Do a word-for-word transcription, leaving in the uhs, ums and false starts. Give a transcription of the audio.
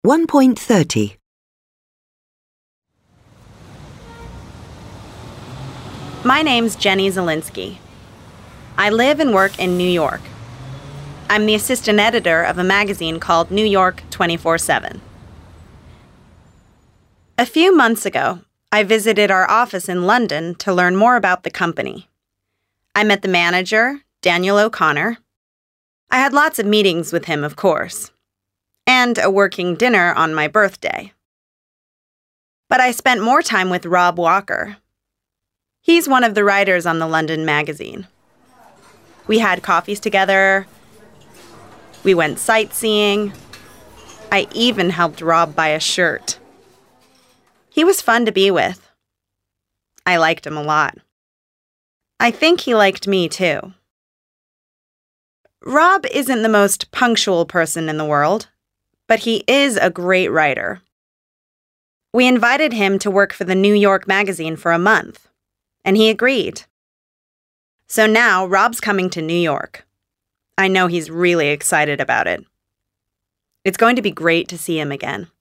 one point thirty. My name's Jenny Zielinski. I live and work in New York. I'm the assistant editor of a magazine called New York twenty-four seven. A few months ago, I visited our office in London to learn more about the company. I met the manager, Daniel O'Connor. I had lots of meetings with him, of course, and a working dinner on my birthday. But I spent more time with Rob Walker. He's one of the writers on the London magazine. We had coffees together. We went sightseeing. I even helped Rob buy a shirt. He was fun to be with. I liked him a lot. I think he liked me too. Rob isn't the most punctual person in the world, but he is a great writer. We invited him to work for the New York magazine for a month, and he agreed. So now Rob's coming to New York. I know he's really excited about it. It's going to be great to see him again.